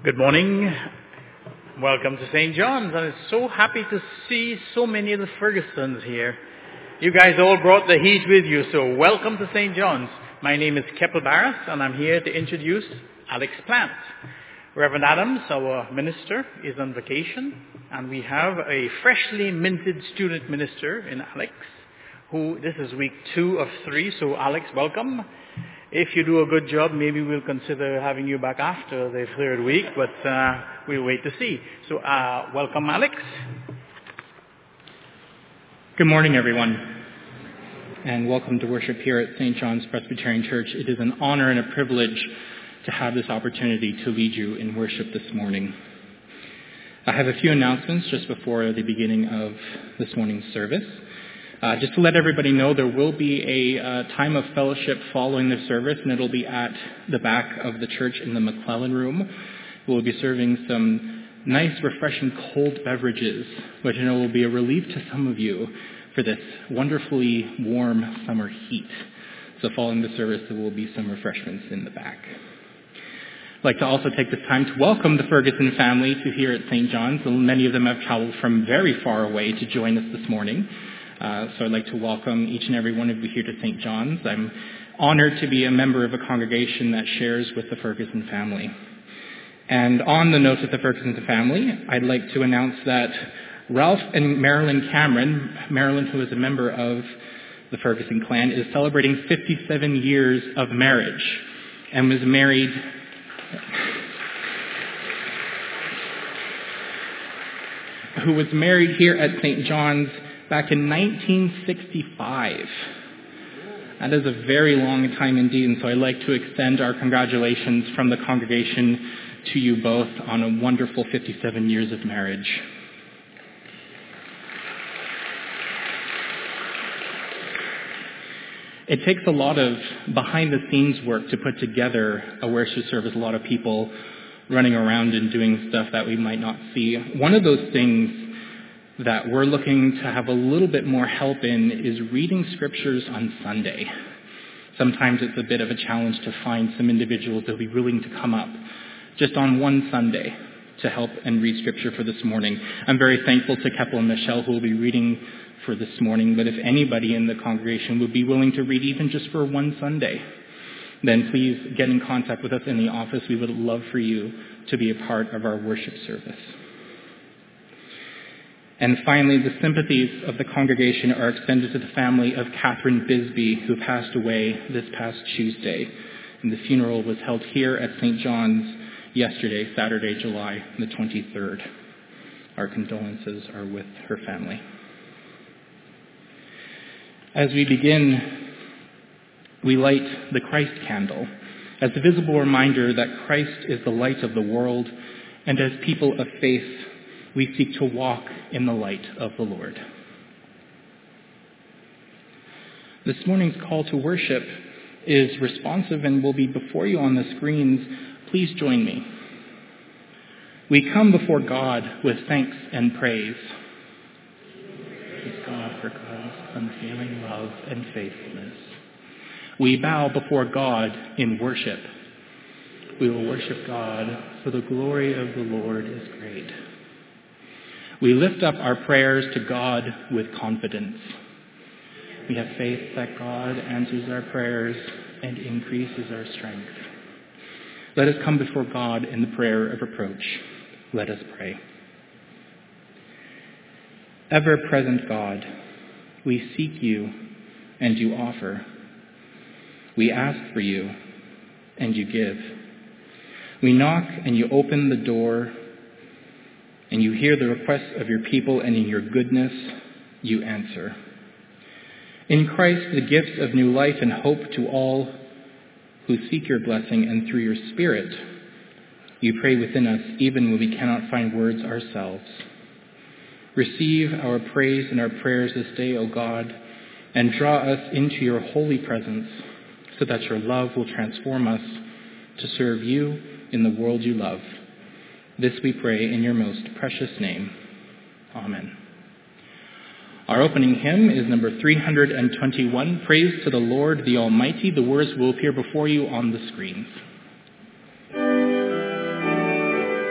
Good morning. Welcome to St. John's. I'm so happy to see so many of the Fergusons here. You guys all brought the heat with you, so welcome to St. John's. My name is Keppel Barras, and I'm here to introduce Alex Plant. Reverend Adams, our minister, is on vacation, and we have a freshly minted student minister in Alex, who this is week 2 of 3, so Alex, welcome. If you do a good job, maybe we'll consider having you back after the 3rd week, but we'll wait to see. So welcome, Alex. Good morning, everyone, and welcome to worship here at St. John's Presbyterian Church. It is an honor and a privilege to have this opportunity to lead you in worship this morning. I have a few announcements just before the beginning of this morning's service. Just to let everybody know, there will be a time of fellowship following the service, and it'll be at the back of the church in the McClellan Room. We'll be serving some nice, refreshing cold beverages, which I know will be a relief to some of you for this wonderfully warm summer heat. So following the service, there will be some refreshments in the back. I'd like to also take this time to welcome the Ferguson family to here at St. John's. Many of them have traveled from very far away to join us this morning. So I'd like to welcome each and every one of you here to St. John's. I'm honored to be a member of a congregation that shares with the Ferguson family. And on the note of the Ferguson family, I'd like to announce that Ralph and Marilyn Cameron, Marilyn, who is a member of the Ferguson clan, is celebrating 57 years of marriage and was married here at St. John's back in 1965. That is a very long time indeed, and so I'd like to extend our congratulations from the congregation to you both on a wonderful 57 years of marriage. It takes a lot of behind-the-scenes work to put together a worship service. A lot of people running around and doing stuff that we might not see. One of those things that we're looking to have a little bit more help in is reading scriptures on Sunday. Sometimes it's a bit of a challenge to find some individuals that will be willing to come up just on one Sunday to help and read scripture for this morning. I'm very thankful to Keppel and Michelle who will be reading for this morning, but if anybody in the congregation would be willing to read even just for one Sunday, then please get in contact with us in the office. We would love for you to be a part of our worship service. And finally, the sympathies of the congregation are extended to the family of Catherine Bisbee, who passed away this past Tuesday. And the funeral was held here at St. John's yesterday, Saturday, July the 23rd. Our condolences are with her family. As we begin, we light the Christ candle as a visible reminder that Christ is the light of the world, and as people of faith, we seek to walk in the light of the Lord. This morning's call to worship is responsive and will be before you on the screens. Please join me. We come before God with thanks and praise. Praise God for God's unfailing love and faithfulness. We bow before God in worship. We will worship God, for the glory of the Lord is great. We lift up our prayers to God with confidence. We have faith that God answers our prayers and increases our strength. Let us come before God in the prayer of approach. Let us pray. Ever-present God, we seek you and you offer. We ask for you and you give. We knock and you open the door, and you hear the requests of your people, and in your goodness, you answer. In Christ, the gifts of new life and hope to all who seek your blessing, and through your Spirit, you pray within us even when we cannot find words ourselves. Receive our praise and our prayers this day, O God, and draw us into your holy presence so that your love will transform us to serve you in the world you love. This we pray in your most precious name. Amen. Our opening hymn is number 321, Praise to the Lord the Almighty. The words will appear before you on the screens.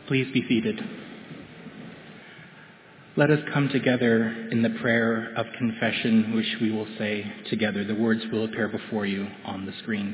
Please be seated. Let us come together in the prayer of confession, which we will say together. The words will appear before you on the screens.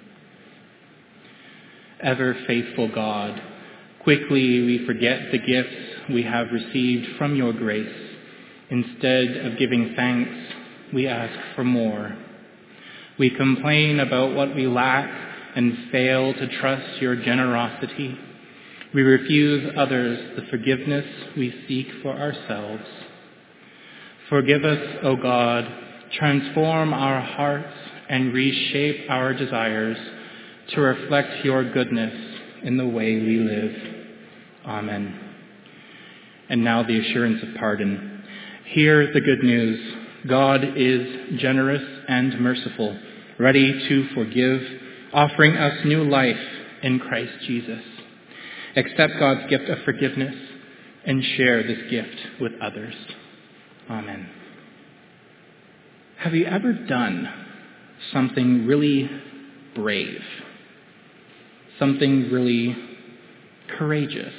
Ever faithful God, quickly we forget the gifts we have received from your grace. Instead of giving thanks, we ask for more. We complain about what we lack and fail to trust your generosity. We refuse others the forgiveness we seek for ourselves. Forgive us, O God, transform our hearts and reshape our desires to reflect your goodness in the way we live. Amen. And now the assurance of pardon. Hear the good news. God is generous and merciful, ready to forgive, offering us new life in Christ Jesus. Accept God's gift of forgiveness and share this gift with others. Amen. Have you ever done something really brave? Something really courageous?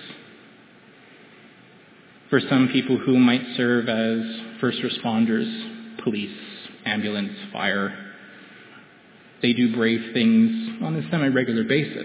For some people who might serve as first responders, police, ambulance, fire, they do brave things on a semi-regular basis.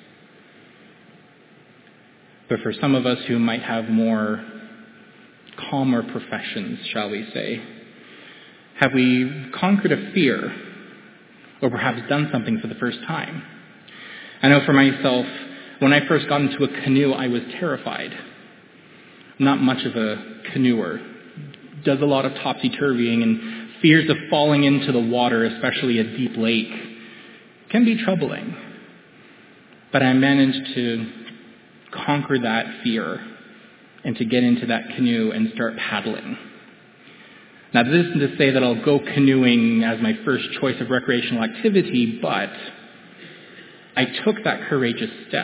But for some of us who might have more calmer professions, shall we say, have we conquered a fear or perhaps done something for the first time? I know for myself, when I first got into a canoe, I was terrified. Not much of a canoeer. Does a lot of topsy-turvying, and fears of falling into the water, especially a deep lake, can be troubling. But I managed to conquer that fear and to get into that canoe and start paddling. Now, this isn't to say that I'll go canoeing as my first choice of recreational activity, but I took that courageous step.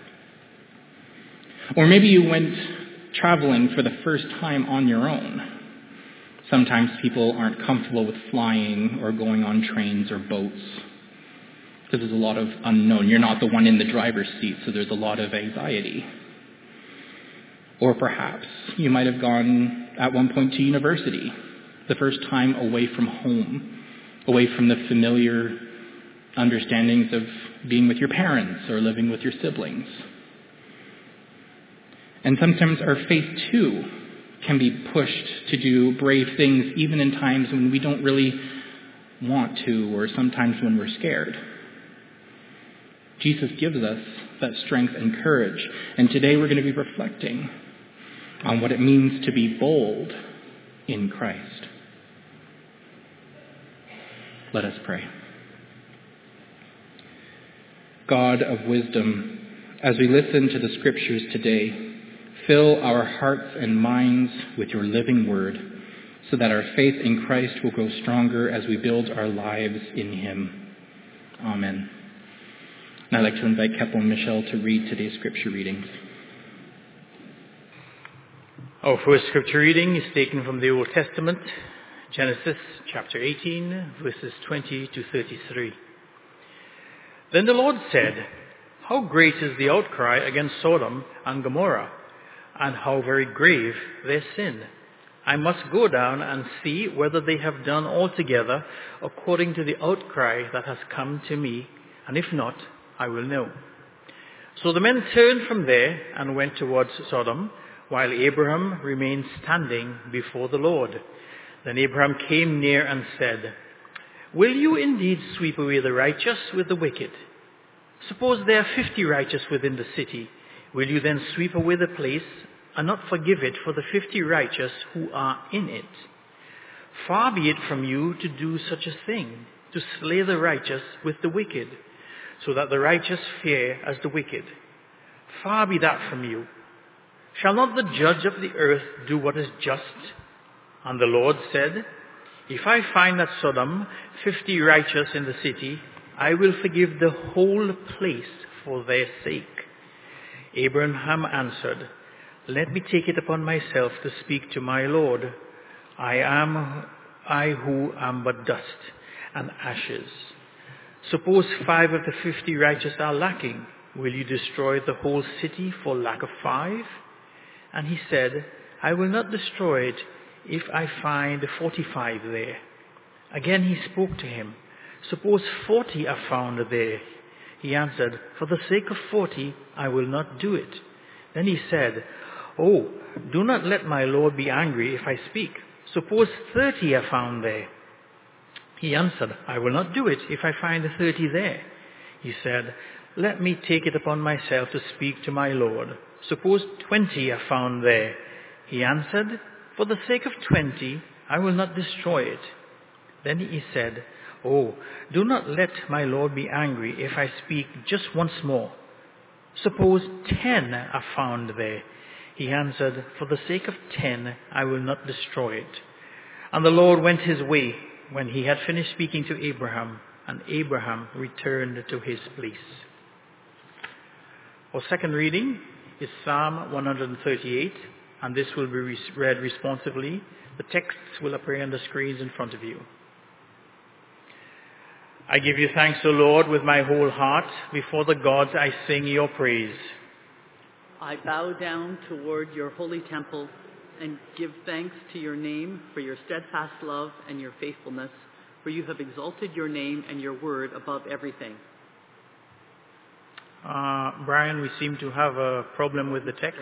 Or maybe you went traveling for the first time on your own. Sometimes people aren't comfortable with flying or going on trains or boats because there's a lot of unknown. You're not the one in the driver's seat, so there's a lot of anxiety. Or perhaps you might have gone at one point to university, the first time away from home, away from the familiar understandings of being with your parents or living with your siblings. And sometimes our faith, too, can be pushed to do brave things even in times when we don't really want to, or sometimes when we're scared. Jesus gives us that strength and courage. And today we're going to be reflecting on what it means to be bold in Christ. Let us pray. God of wisdom, as we listen to the scriptures today, fill our hearts and minds with your living word so that our faith in Christ will grow stronger as we build our lives in him. Amen. And I'd like to invite Keppel and Michelle to read today's scripture readings. Our first scripture reading is taken from the Old Testament, Genesis chapter 18, verses 20 to 33. Then the Lord said, "How great is the outcry against Sodom and Gomorrah, and how very grave their sin. I must go down and see whether they have done altogether according to the outcry that has come to me, and if not, I will know." So the men turned from there and went towards Sodom, while Abraham remained standing before the Lord. Then Abraham came near and said, "Will you indeed sweep away the righteous with the wicked? Suppose there are 50 righteous within the city. Will you then sweep away the place and not forgive it for the 50 righteous who are in it? Far be it from you to do such a thing, to slay the righteous with the wicked, so that the righteous fare as the wicked. Far be that from you. Shall not the judge of the earth do what is just?" And the Lord said, "If I find at Sodom 50 righteous in the city, I will forgive the whole place for their sake." Abraham answered, "Let me take it upon myself to speak to my Lord. I who am but dust and ashes. Suppose 5 of the 50 righteous are lacking. Will you destroy the whole city for lack of 5? And he said, I will not destroy it if I find 45 there. Again he spoke to him, suppose 40 are found there. He answered, for the sake of 40, I will not do it. Then he said, oh, do not let my Lord be angry if I speak. Suppose 30 are found there. He answered, I will not do it if I find 30 there. He said, let me take it upon myself to speak to my Lord. Suppose 20 are found there. He answered, for the sake of 20, I will not destroy it. Then he said, oh, do not let my Lord be angry if I speak just once more. Suppose 10 are found there. He answered, for the sake of 10, I will not destroy it. And the Lord went his way when he had finished speaking to Abraham, and Abraham returned to his place. Our second reading is Psalm 138, and this will be read responsively. The texts will appear on the screens in front of you. I give you thanks, O Lord, with my whole heart. Before the gods I sing your praise. I bow down toward your holy temple and give thanks to your name for your steadfast love and your faithfulness, for you have exalted your name and your word above everything. Brian, we seem to have a problem with the text.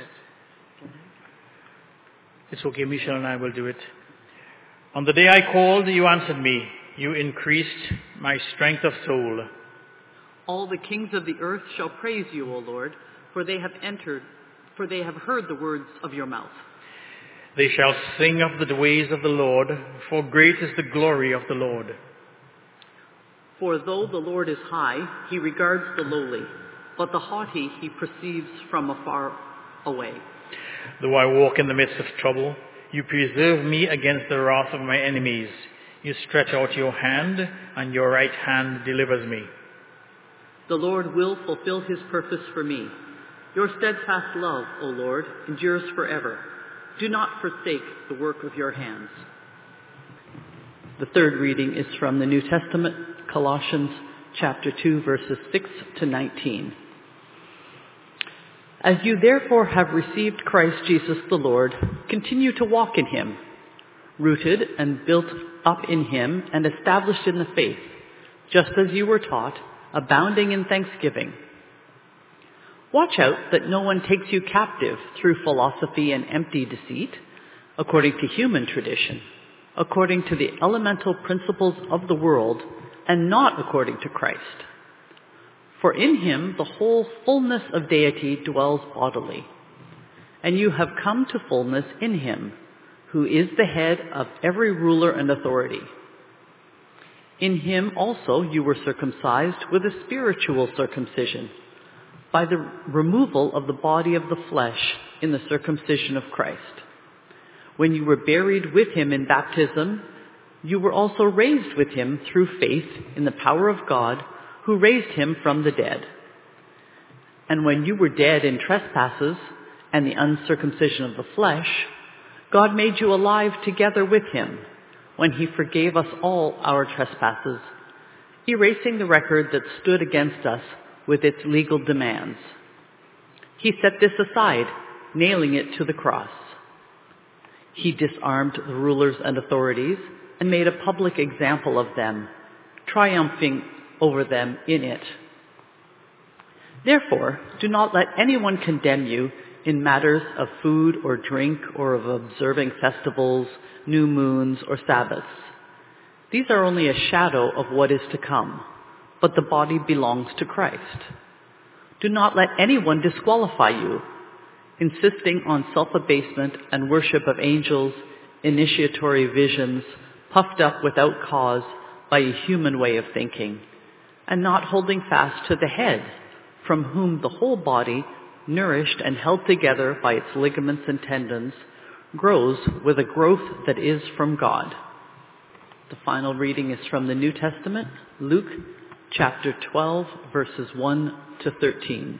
It's okay, Michelle and I will do it. On the day I called, you answered me. You increased my strength of soul. All the kings of the earth shall praise you, O Lord, for they have heard the words of your mouth. They shall sing of the ways of the Lord, for great is the glory of the Lord. For though the Lord is high, he regards the lowly, but the haughty he perceives from afar away. Though I walk in the midst of trouble, you preserve me against the wrath of my enemies. You stretch out your hand, and your right hand delivers me. The Lord will fulfill his purpose for me. Your steadfast love, O Lord, endures forever. Do not forsake the work of your hands. The third reading is from the New Testament, Colossians chapter 2, verses 6 to 19. As you therefore have received Christ Jesus the Lord, continue to walk in him, rooted and built up in him and established in the faith, just as you were taught, abounding in thanksgiving. Watch out that no one takes you captive through philosophy and empty deceit, according to human tradition, according to the elemental principles of the world, and not according to Christ. For in him the whole fullness of deity dwells bodily, and you have come to fullness in him, who is the head of every ruler and authority. In him also you were circumcised with a spiritual circumcision, by the removal of the body of the flesh in the circumcision of Christ. When you were buried with him in baptism, you were also raised with him through faith in the power of God, who raised him from the dead. And when you were dead in trespasses and the uncircumcision of the flesh, God made you alive together with him when he forgave us all our trespasses, erasing the record that stood against us with its legal demands. He set this aside, nailing it to the cross. He disarmed the rulers and authorities and made a public example of them, triumphing over them in it. Therefore, do not let anyone condemn you in matters of food or drink or of observing festivals, new moons, or Sabbaths. These are only a shadow of what is to come, but the body belongs to Christ. Do not let anyone disqualify you, insisting on self-abasement and worship of angels, initiatory visions, puffed up without cause by a human way of thinking, and not holding fast to the head, from whom the whole body, nourished and held together by its ligaments and tendons, grows with a growth that is from God. The final reading is from the New Testament, Luke chapter 12, verses 1 to 13.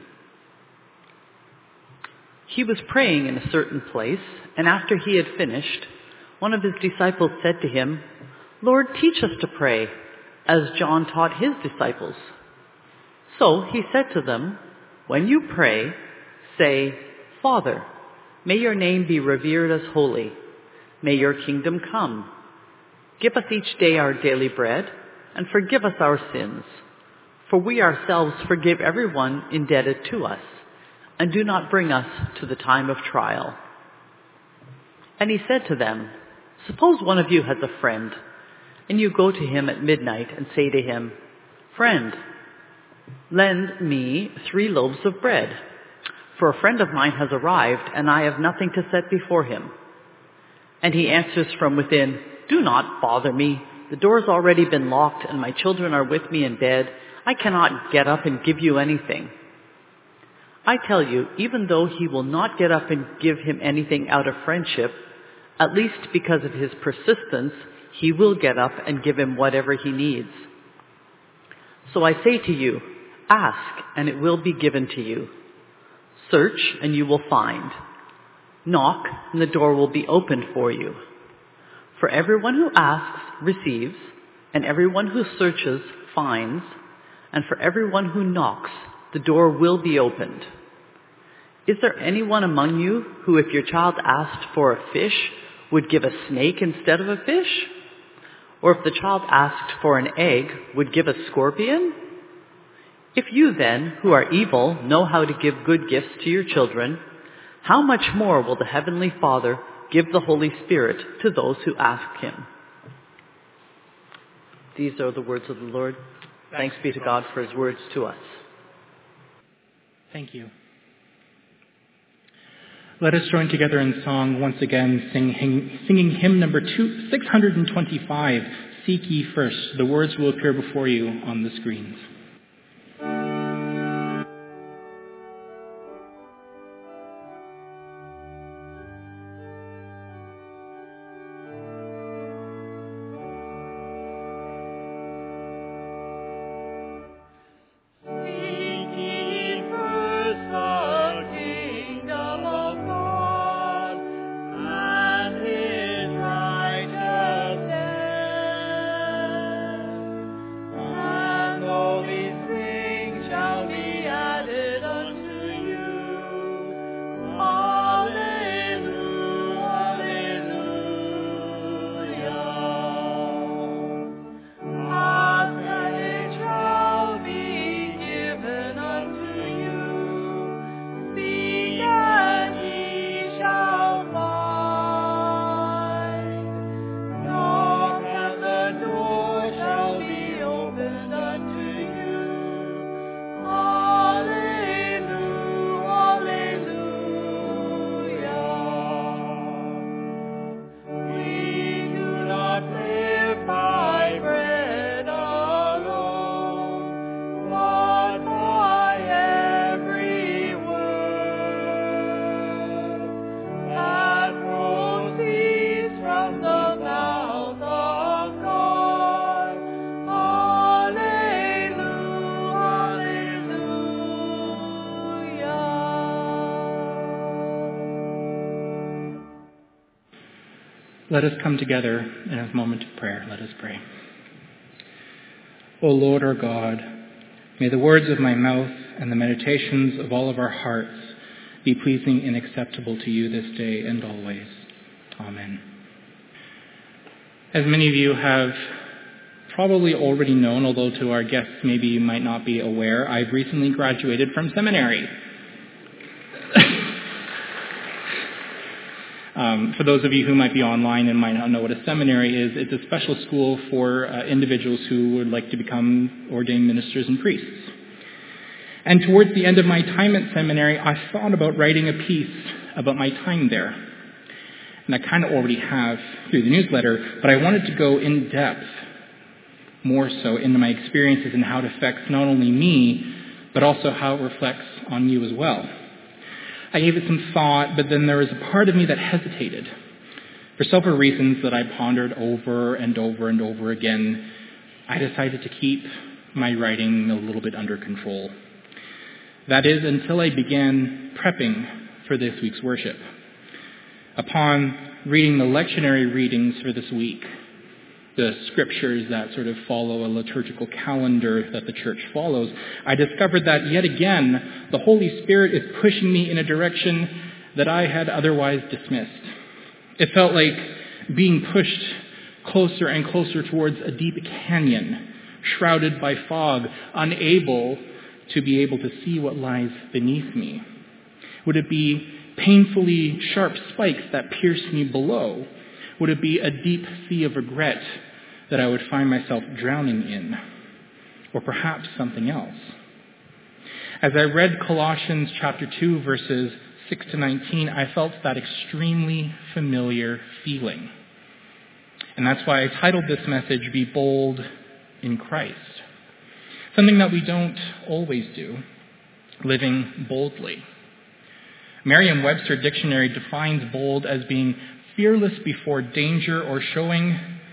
He was praying in a certain place, and after he had finished, one of his disciples said to him, Lord, teach us to pray, as John taught his disciples. So he said to them, When you pray, say, Father, may your name be revered as holy. May your kingdom come. Give us each day our daily bread, and forgive us our sins, for we ourselves forgive everyone indebted to us, and do not bring us to the time of trial. And he said to them, Suppose one of you has a friend, and you go to him at midnight and say to him, Friend, lend me 3 loaves of bread, for a friend of mine has arrived, and I have nothing to set before him. And he answers from within, Do not bother me. The door's already been locked, and my children are with me in bed. I cannot get up and give you anything. I tell you, even though he will not get up and give him anything out of friendship, at least because of his persistence, he will get up and give him whatever he needs. So I say to you, ask, and it will be given to you. Search, and you will find. Knock, and the door will be opened for you. For everyone who asks receives, and everyone who searches finds, and for everyone who knocks, the door will be opened. Is there anyone among you who, if your child asked for a fish, would give a snake instead of a fish? Or if the child asked for an egg, would give a scorpion? If you then, who are evil, know how to give good gifts to your children, how much more will the Heavenly Father give the Holy Spirit to those who ask him? These are the words of the Lord. Thanks be to God for his words to us. Thank you. Let us join together in song once again, singing hymn number 625, Seek Ye First. The words will appear before you on the screens. Let us come together in a moment of prayer. Let us pray. O Lord our God, may the words of my mouth and the meditations of all of our hearts be pleasing and acceptable to you this day and always. Amen. As many of you have probably already known, although to our guests maybe you might not be aware, I've recently graduated from seminary. For those of you who might be online and might not know what a seminary is, it's a special school for individuals who would like to become ordained ministers and priests. And towards the end of my time at seminary, I thought about writing a piece about my time there. And I kind of already have through the newsletter, but I wanted to go in depth, more so, into my experiences and how it affects not only me, but also how it reflects on you as well. I gave it some thought, but then there was a part of me that hesitated. For several reasons that I pondered over and over and over again, I decided to keep my writing a little bit under control. That is, until I began prepping for this week's worship. Upon reading the lectionary readings for this week, the scriptures that sort of follow a liturgical calendar that the church follows, I discovered that yet again, the Holy Spirit is pushing me in a direction that I had otherwise dismissed. It felt like being pushed closer and closer towards a deep canyon, shrouded by fog, unable to be able to see what lies beneath me. Would it be painfully sharp spikes that pierce me below? Would it be a deep sea of regret that I would find myself drowning in? Or perhaps something else? As I read Colossians chapter 2, verses 6 to 19, I felt that extremely familiar feeling. And that's why I titled this message, Be Bold in Christ. Something that we don't always do, living boldly. Merriam-Webster Dictionary defines bold as being fearless before danger or showing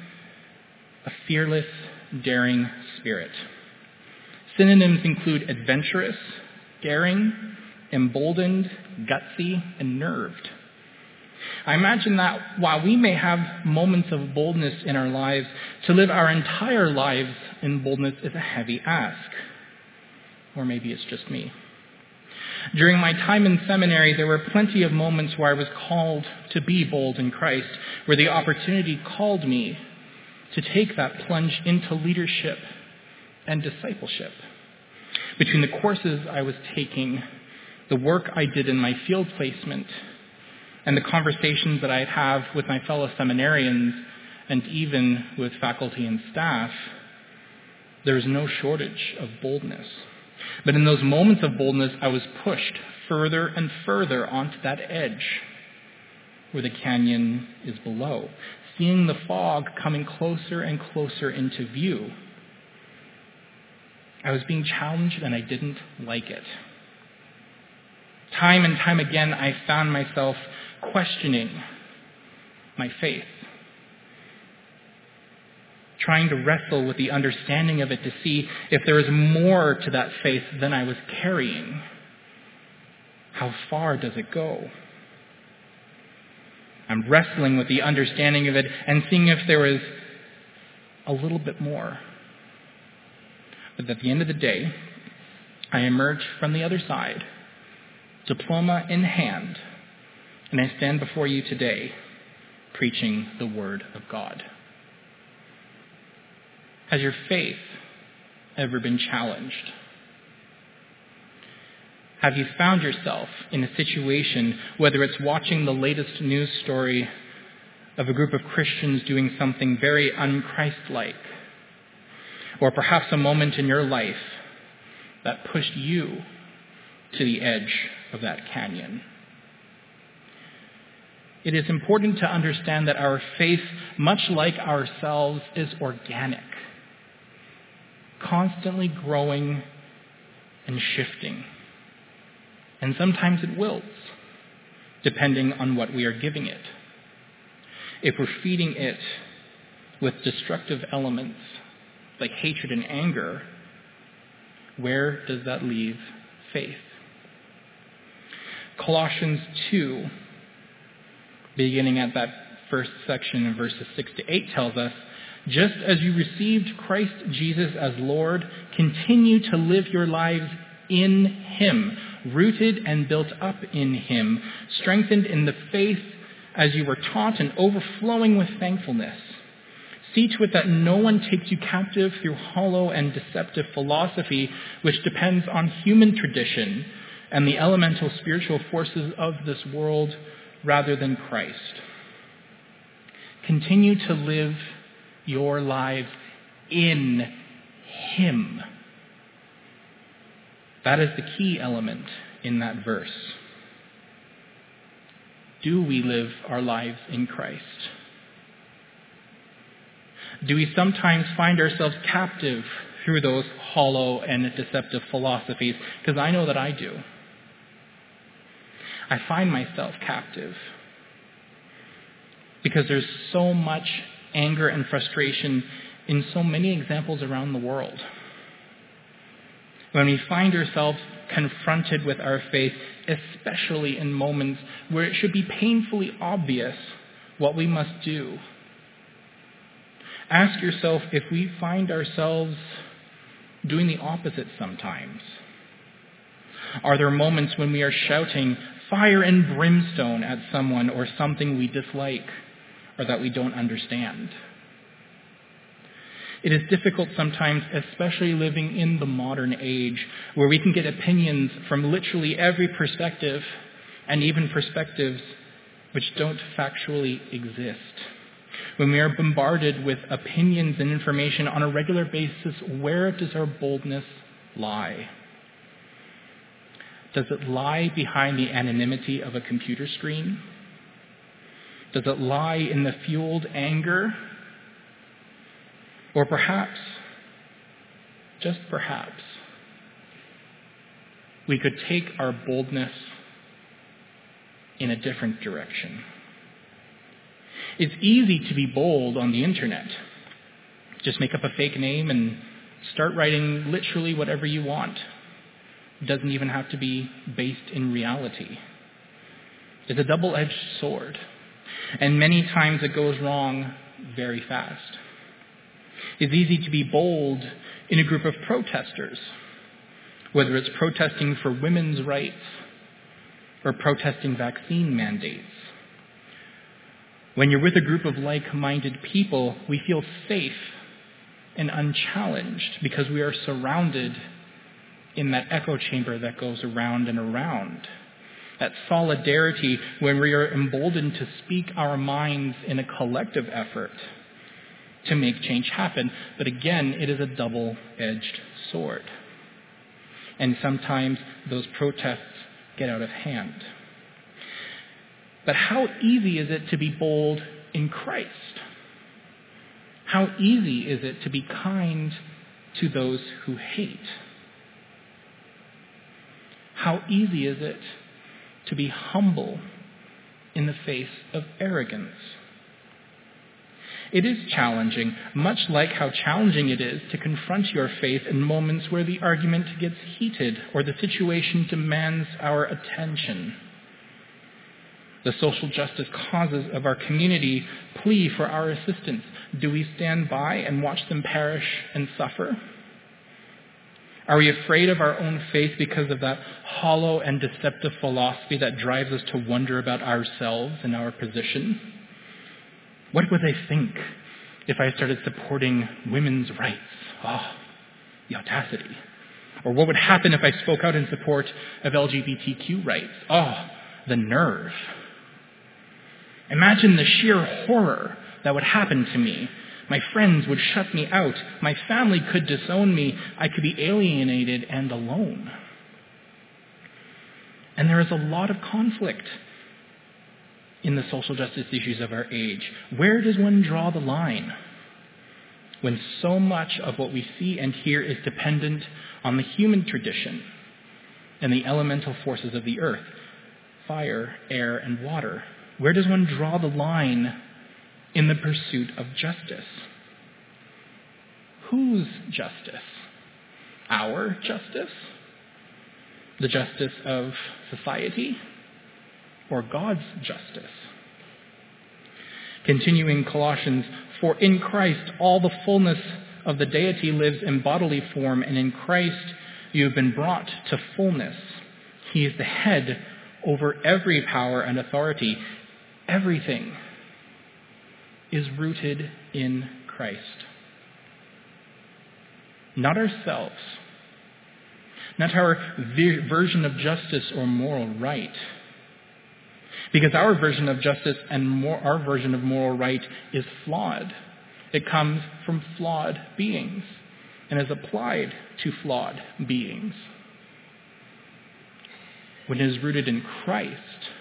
a fearless, daring spirit. Synonyms include adventurous, daring, emboldened, gutsy, and nerved. I imagine that while we may have moments of boldness in our lives, to live our entire lives in boldness is a heavy ask. Or maybe it's just me. During my time in seminary, there were plenty of moments where I was called to be bold in Christ, where the opportunity called me to take that plunge into leadership and discipleship. Between the courses I was taking, the work I did in my field placement, and the conversations that I'd have with my fellow seminarians and even with faculty and staff, there's no shortage of boldness. But in those moments of boldness, I was pushed further and further onto that edge where the canyon is below, seeing the fog coming closer and closer into view. I was being challenged and I didn't like it. Time and time again, I found myself questioning my faith, trying to wrestle with the understanding of it to see if there was more to that faith than I was carrying. How far does it go? I'm wrestling with the understanding of it and seeing if there was a little bit more. But at the end of the day, I emerge from the other side, diploma in hand, and I stand before you today preaching the Word of God. Has your faith ever been challenged? Have you found yourself in a situation, whether it's watching the latest news story of a group of Christians doing something very un-Christ-like, or perhaps a moment in your life that pushed you to the edge of that canyon? It is important to understand that our faith, much like ourselves, is organic, constantly growing and shifting. And sometimes it wilts, depending on what we are giving it. If we're feeding it with destructive elements like hatred and anger, where does that leave faith? Colossians 2, beginning at that first section in verses 6 to 8, tells us, just as you received Christ Jesus as Lord, continue to live your lives in Him, rooted and built up in Him, strengthened in the faith as you were taught and overflowing with thankfulness. See to it that no one takes you captive through hollow and deceptive philosophy, which depends on human tradition and the elemental spiritual forces of this world rather than Christ. Continue to live your lives in Him. That is the key element in that verse. Do we live our lives in Christ? Do we sometimes find ourselves captive through those hollow and deceptive philosophies? Because I know that I do. I find myself captive because there's so much anger and frustration in so many examples around the world. When we find ourselves confronted with our faith, especially in moments where it should be painfully obvious what we must do, Ask yourself if we find ourselves doing the opposite sometimes. Are there moments when we are shouting fire and brimstone at someone or something we dislike or that we don't understand? It is difficult sometimes, especially living in the modern age, where we can get opinions from literally every perspective, and even perspectives which don't factually exist. When we are bombarded with opinions and information on a regular basis, where does our boldness lie? Does it lie behind the anonymity of a computer screen? Does it lie in the fueled anger? Or perhaps, just perhaps, we could take our boldness in a different direction. It's easy to be bold on the internet. Just make up a fake name and start writing literally whatever you want. It doesn't even have to be based in reality. It's a double-edged sword, and many times it goes wrong very fast. It's easy to be bold in a group of protesters, whether it's protesting for women's rights or protesting vaccine mandates. When you're with a group of like-minded people, we feel safe and unchallenged because we are surrounded in that echo chamber that goes around and around. That solidarity when we are emboldened to speak our minds in a collective effort to make change happen. But again, it is a double-edged sword. And sometimes those protests get out of hand. But how easy is it to be bold in Christ? How easy is it to be kind to those who hate? How easy is it to be humble in the face of arrogance? It is challenging, much like how challenging it is to confront your faith in moments where the argument gets heated or the situation demands our attention. The social justice causes of our community plea for our assistance. Do we stand by and watch them perish and suffer? Are we afraid of our own faith because of that hollow and deceptive philosophy that drives us to wonder about ourselves and our position? What would they think if I started supporting women's rights? Oh, the audacity. Or what would happen if I spoke out in support of LGBTQ rights? Oh, the nerve. Imagine the sheer horror that would happen to me. My friends would shut me out. My family could disown me. I could be alienated and alone. And there is a lot of conflict in the social justice issues of our age. Where does one draw the line when so much of what we see and hear is dependent on the human tradition and the elemental forces of the earth, fire, air, and water? Where does one draw the line in the pursuit of justice? Whose justice? Our justice? The justice of society? Or God's justice? Continuing Colossians, for in Christ all the fullness of the deity lives in bodily form, and in Christ you have been brought to fullness. He is the head over every power and authority. Everything is rooted in Christ. Not ourselves, not our version of justice or moral right. Because our version of justice and our version of moral right is flawed. It comes from flawed beings and is applied to flawed beings. When it is rooted in Christ,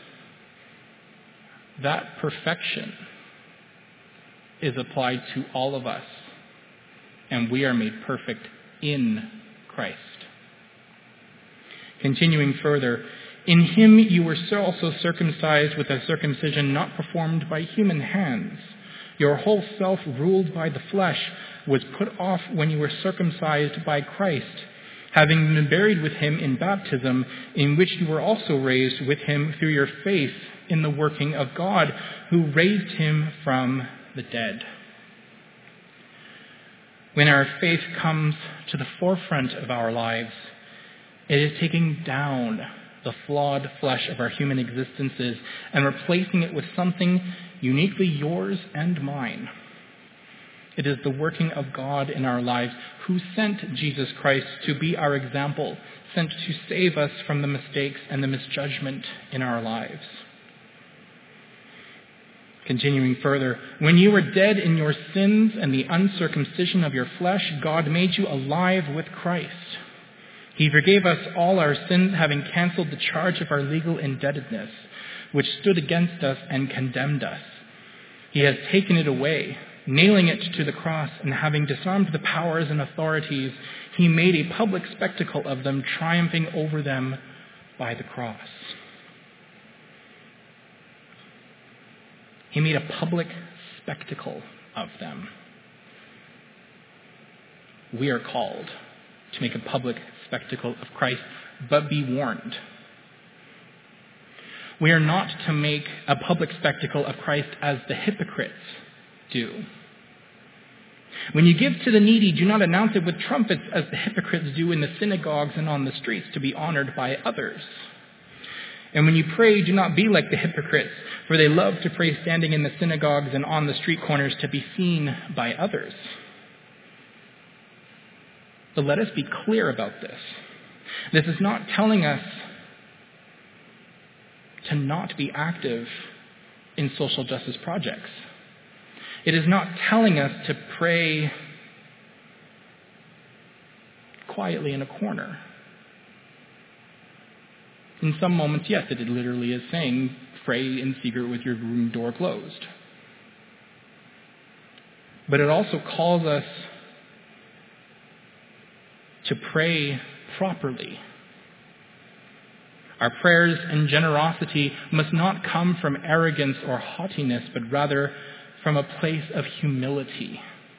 that perfection is applied to all of us, and we are made perfect in Christ. Continuing further, in him you were also circumcised with a circumcision not performed by human hands. Your whole self, ruled by the flesh, was put off when you were circumcised by Christ, having been buried with him in baptism, in which you were also raised with him through your faith in the working of God, who raised him from the dead. When our faith comes to the forefront of our lives, it is taking down the flawed flesh of our human existences and replacing it with something uniquely yours and mine. It is the working of God in our lives, who sent Jesus Christ to be our example, sent to save us from the mistakes and the misjudgment in our lives. Continuing further, when you were dead in your sins and the uncircumcision of your flesh, God made you alive with Christ. He forgave us all our sins, having canceled the charge of our legal indebtedness, which stood against us and condemned us. He has taken it away, nailing it to the cross, and having disarmed the powers and authorities, he made a public spectacle of them, triumphing over them by the cross. He made a public spectacle of them. We are called to make a public spectacle of Christ, but be warned. We are not to make a public spectacle of Christ as the hypocrites do. When you give to the needy, do not announce it with trumpets as the hypocrites do in the synagogues and on the streets to be honored by others. And when you pray, do not be like the hypocrites, for they love to pray standing in the synagogues and on the street corners to be seen by others. But let us be clear about this. This is not telling us to not be active in social justice projects. It is not telling us to pray quietly in a corner. In some moments, yes, it literally is saying, pray in secret with your room door closed. But it also calls us to pray properly. Our prayers and generosity must not come from arrogance or haughtiness, but rather from a place of humility.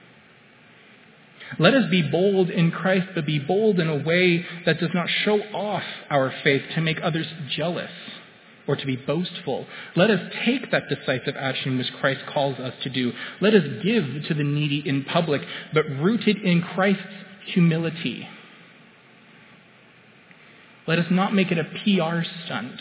Let us be bold in Christ, but be bold in a way that does not show off our faith to make others jealous or to be boastful. Let us take that decisive action which Christ calls us to do. Let us give to the needy in public, but rooted in Christ's humility. Let us not make it a PR stunt,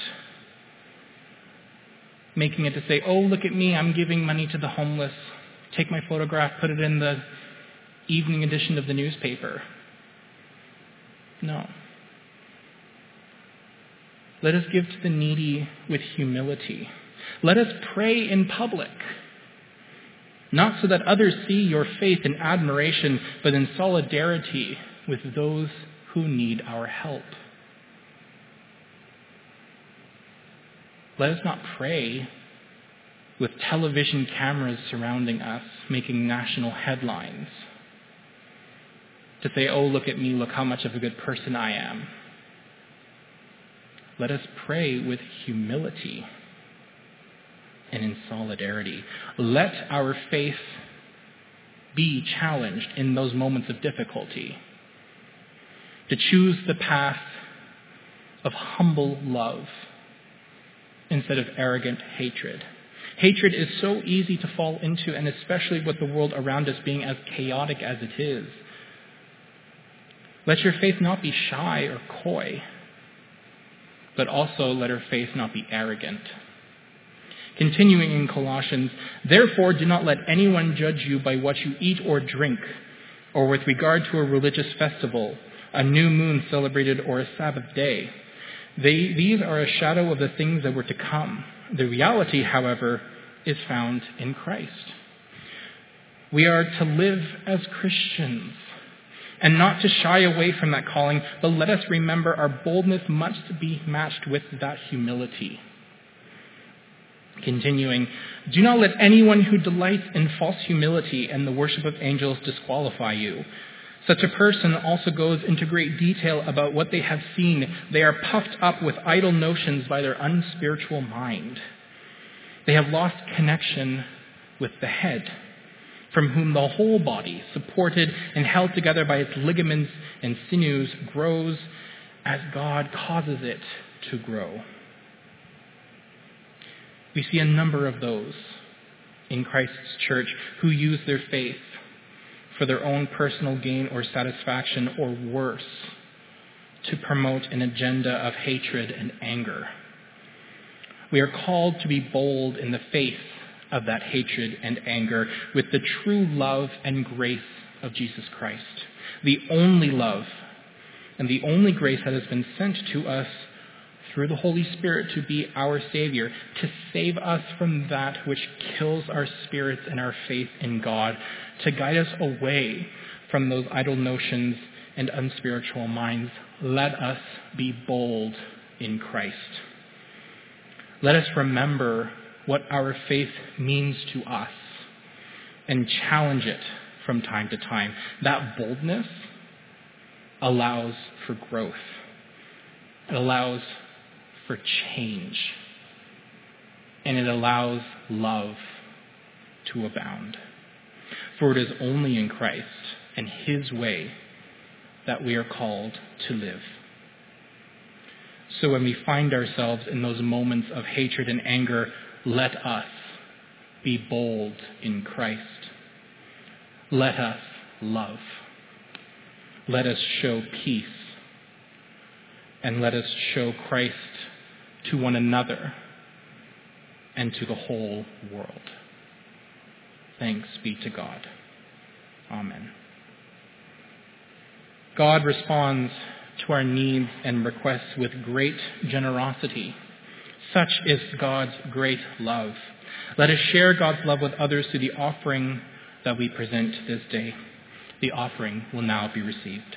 making it to say, oh, look at me, I'm giving money to the homeless. Take my photograph, put it in the evening edition of the newspaper. No. Let us give to the needy with humility. Let us pray in public, not so that others see your faith and admiration, but in solidarity with those who need our help. Let us not pray with television cameras surrounding us, making national headlines, to say, oh, look at me, look how much of a good person I am. Let us pray with humility and in solidarity. Let our faith be challenged in those moments of difficulty, to choose the path of humble love instead of arrogant hatred. Hatred is so easy to fall into, and especially with the world around us being as chaotic as it is. Let your faith not be shy or coy, but also let our faith not be arrogant. Continuing in Colossians, therefore do not let anyone judge you by what you eat or drink, or with regard to a religious festival, a new moon celebrated, or a Sabbath day. These are a shadow of the things that were to come. The reality, however, is found in Christ. We are to live as Christians, and not to shy away from that calling, but let us remember our boldness must be matched with that humility. Continuing, do not let anyone who delights in false humility and the worship of angels disqualify you. Such a person also goes into great detail about what they have seen. They are puffed up with idle notions by their unspiritual mind. They have lost connection with the head, from whom the whole body, supported and held together by its ligaments and sinews, grows as God causes it to grow. We see a number of those in Christ's church who use their faith for their own personal gain or satisfaction, or worse, to promote an agenda of hatred and anger. We are called to be bold in the face of that hatred and anger with the true love and grace of Jesus Christ, the only love and the only grace that has been sent to us through the Holy Spirit to be our Savior, to save us from that which kills our spirits and our faith in God, to guide us away from those idle notions and unspiritual minds. Let us be bold in Christ. Let us remember what our faith means to us and challenge it from time to time. That boldness allows for growth. It allows for change. And it allows love to abound. For it is only in Christ and his way that we are called to live. So when we find ourselves in those moments of hatred and anger, let us be bold in Christ. Let us love. Let us show peace. And let us show Christ to one another and to the whole world. Thanks be to God. Amen. God responds to our needs and requests with great generosity. Such is God's great love. Let us share God's love with others through the offering that we present this day. The offering will now be received.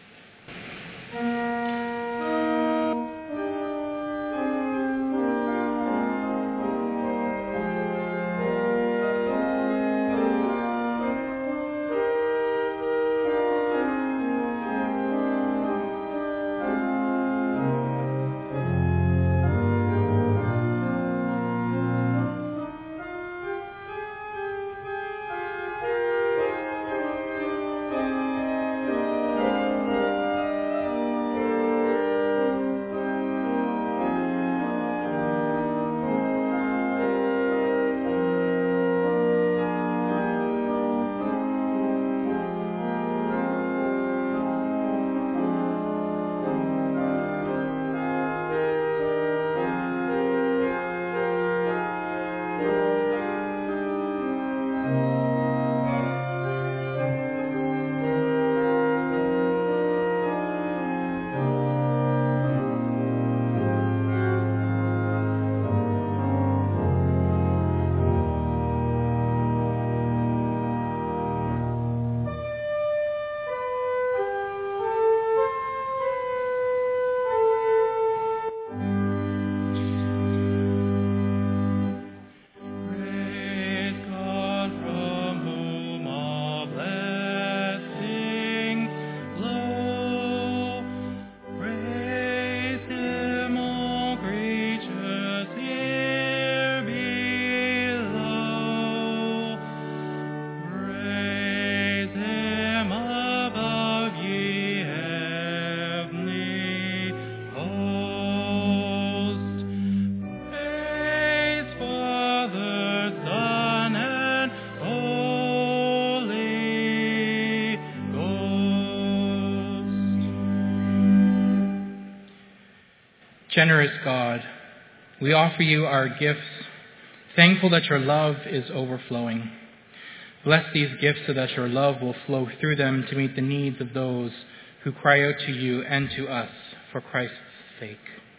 Generous God, we offer you our gifts, thankful that your love is overflowing. Bless these gifts so that your love will flow through them to meet the needs of those who cry out to you and to us for Christ's sake.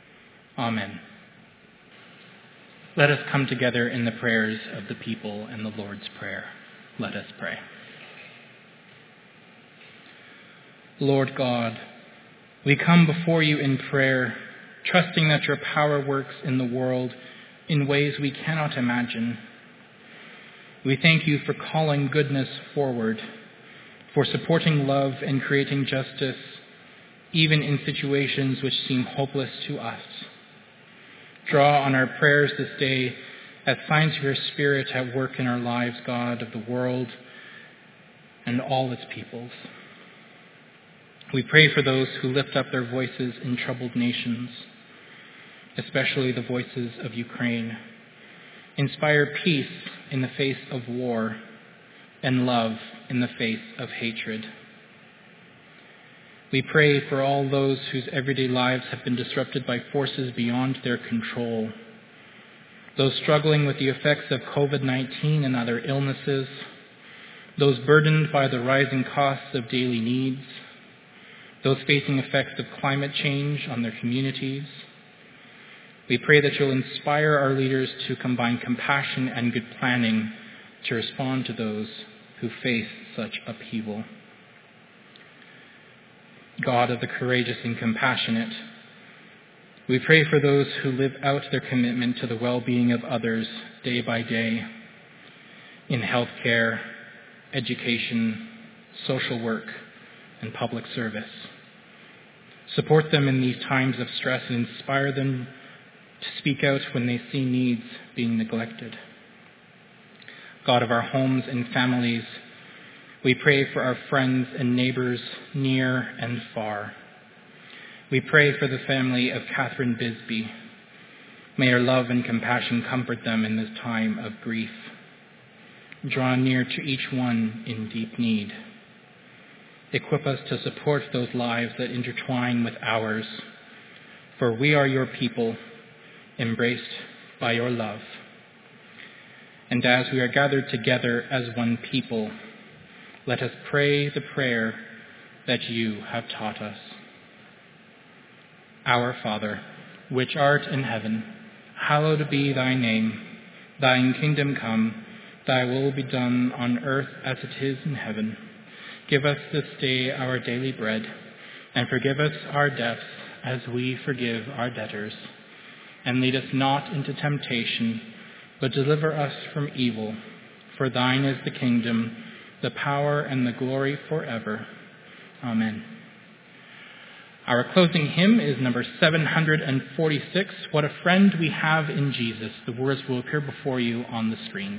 Amen. Let us come together in the prayers of the people and the Lord's Prayer. Let us pray. Lord God, we come before you in prayer, trusting that your power works in the world in ways we cannot imagine. We thank you for calling goodness forward, for supporting love and creating justice, even in situations which seem hopeless to us. Draw on our prayers this day as signs of your Spirit at work in our lives, God, of the world and all its peoples. We pray for those who lift up their voices in troubled nations, especially the voices of Ukraine. Inspire peace in the face of war. and love in the face of hatred. We pray for all those whose everyday lives have been disrupted by forces beyond their control, those struggling with the effects of COVID-19 and other illnesses, those burdened by the rising costs of daily needs, those facing effects of climate change on their communities. We pray that you'll inspire our leaders to combine compassion and good planning to respond to those who face such upheaval. God of the courageous and compassionate, we pray for those who live out their commitment to the well-being of others day by day in healthcare, education, social work, and public service. Support them in these times of stress and inspire them to speak out when they see needs being neglected. God of our homes and families, we pray for our friends and neighbors near and far. We pray for the family of Catherine Bisbee. May your love and compassion comfort them in this time of grief. Draw near to each one in deep need. Equip us to support those lives that intertwine with ours, for we are your people, embraced by your love. And as we are gathered together as one people, let us pray the prayer that you have taught us. Our Father, which art in heaven, hallowed be thy name. Thine kingdom come, thy will be done on earth as it is in heaven. Give us this day our daily bread, and forgive us our debts as we forgive our debtors. And lead us not into temptation, but deliver us from evil. For thine is the kingdom, the power, and the glory forever. Amen. Our closing hymn is number 746, What a Friend We Have in Jesus. The words will appear before you on the screens.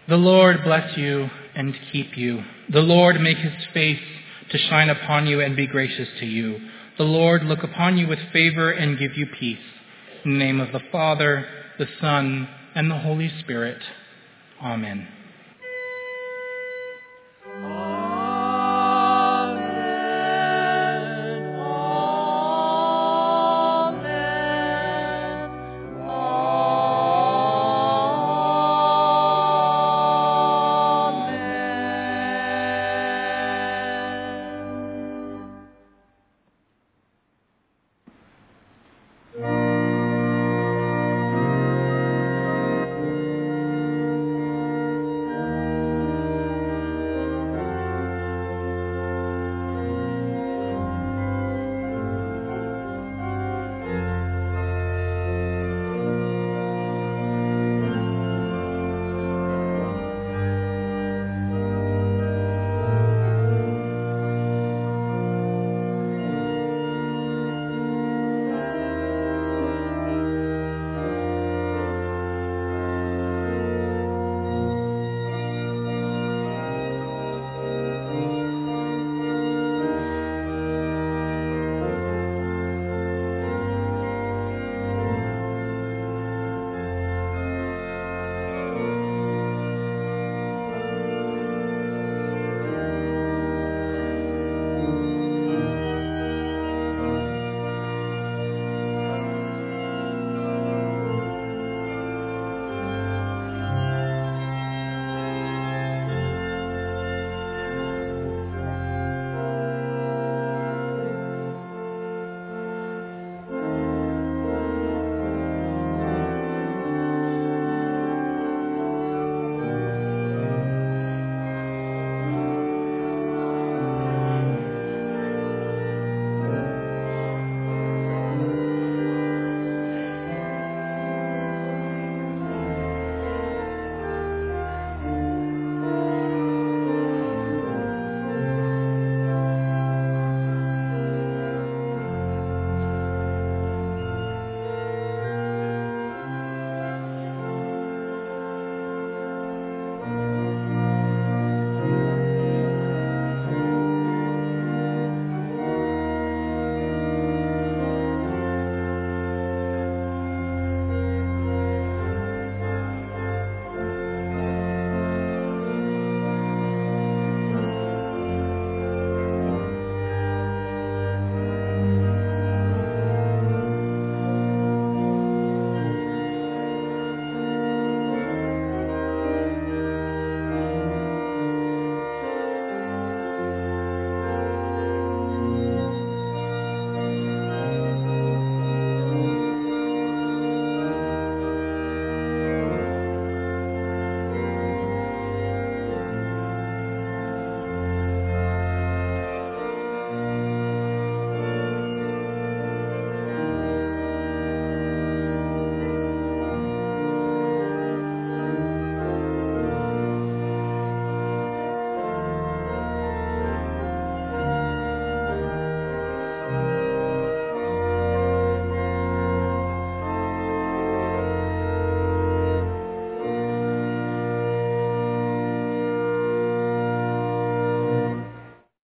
The Lord bless you and keep you. The Lord make his face to shine upon you and be gracious to you. The Lord look upon you with favor and give you peace. In the name of the Father, the Son, and the Holy Spirit. Amen.